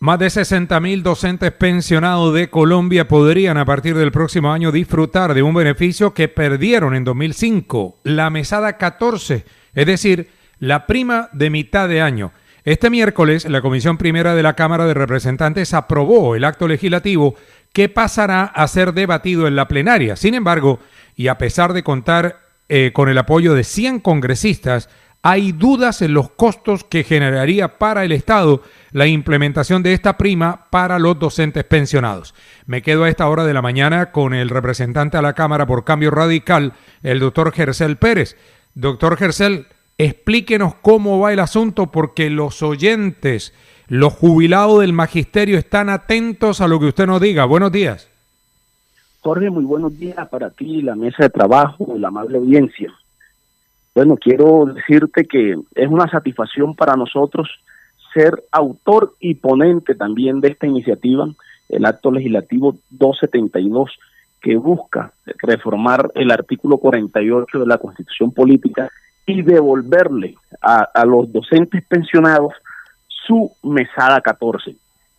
Más de 60.000 docentes pensionados de Colombia podrían a partir del próximo año disfrutar de un beneficio que perdieron en 2005, la mesada 14, es decir, la prima de mitad de año. Este miércoles, la Comisión Primera de la Cámara de Representantes aprobó el acto legislativo que pasará a ser debatido en la plenaria. Sin embargo, y a pesar de contar con el apoyo de 100 congresistas, hay dudas en los costos que generaría para el Estado la implementación de esta prima para los docentes pensionados. Me quedo a esta hora de la mañana con el representante a la Cámara por Cambio Radical, el doctor Gercel Pérez. Doctor Gercel, explíquenos cómo va el asunto, porque los oyentes, los jubilados del magisterio están atentos a lo que usted nos diga. Buenos días. Jorge, muy buenos días para ti, la mesa de trabajo, la amable audiencia. Bueno, quiero decirte que es una satisfacción para nosotros ser autor y ponente también de esta iniciativa, el acto legislativo 272, que busca reformar el artículo 48 de la Constitución Política y devolverle a los docentes pensionados su mesada 14,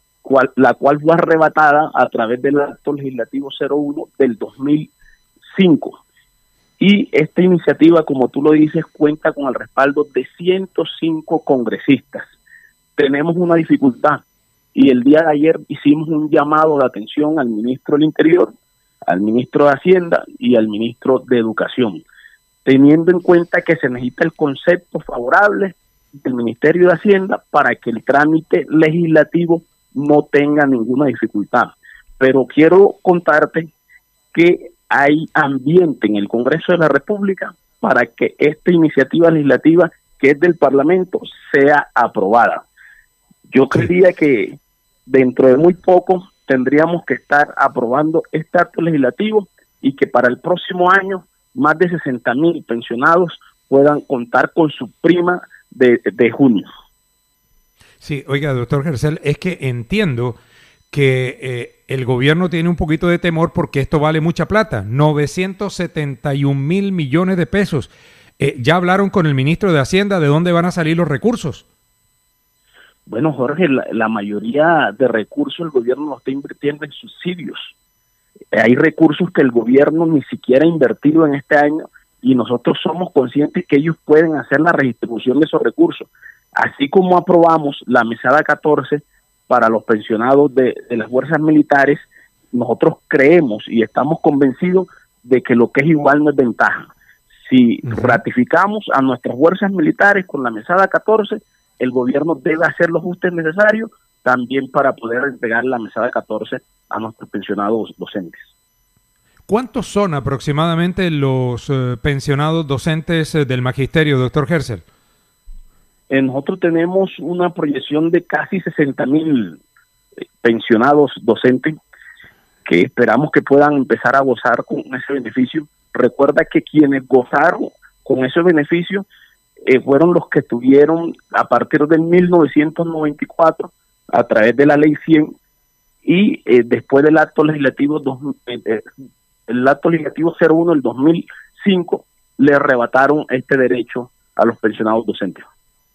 la cual fue arrebatada a través del acto legislativo 01 del 2005. Y esta iniciativa, como tú lo dices, cuenta con el respaldo de 105 congresistas. Tenemos una dificultad y el día de ayer hicimos un llamado de atención al ministro del Interior, al ministro de Hacienda y al ministro de Educación, teniendo en cuenta que se necesita el concepto favorable del Ministerio de Hacienda para que el trámite legislativo no tenga ninguna dificultad. Pero quiero contarte que hay ambiente en el Congreso de la República para que esta iniciativa legislativa, que es del Parlamento, sea aprobada. Yo creería que dentro de muy poco tendríamos que estar aprobando este acto legislativo y que para el próximo año más de 60.000 pensionados puedan contar con su prima de junio. Sí, oiga, doctor Gercel, es que entiendo que el gobierno tiene un poquito de temor porque esto vale mucha plata, 971.000 millones de pesos. ¿Ya hablaron con el ministro de Hacienda de dónde van a salir los recursos? Bueno, Jorge, la mayoría de recursos el gobierno lo está invirtiendo en subsidios. Hay recursos que el gobierno ni siquiera ha invertido en este año y nosotros somos conscientes que ellos pueden hacer la redistribución de esos recursos. Así como aprobamos la mesada 14 para los pensionados de las fuerzas militares, nosotros creemos y estamos convencidos de que lo que es igual no es ventaja. Si ratificamos a nuestras fuerzas militares con la mesada 14, el gobierno debe hacer los ajustes necesarios también para poder entregar la mesada 14 a nuestros pensionados docentes. ¿Cuántos son aproximadamente los pensionados docentes del magisterio, doctor Gercel? Nosotros tenemos una proyección de casi 60.000 pensionados docentes que esperamos que puedan empezar a gozar con ese beneficio. Recuerda que quienes gozaron con ese beneficio fueron los que tuvieron a partir del 1994 a través de la ley 100 y después del acto legislativo el acto legislativo 01 del 2005 le arrebataron este derecho a los pensionados docentes.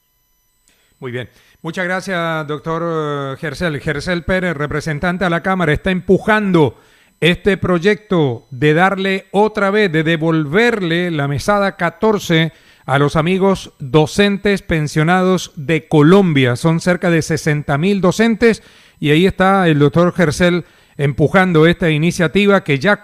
Muy bien. Muchas gracias, doctor Gercel. Gercel Pérez, representante a la Cámara, está empujando este proyecto de darle otra vez, de devolverle la mesada 14 a los amigos docentes pensionados de Colombia. Son cerca de 60.000 docentes y ahí está el doctor Gercel empujando esta iniciativa que ya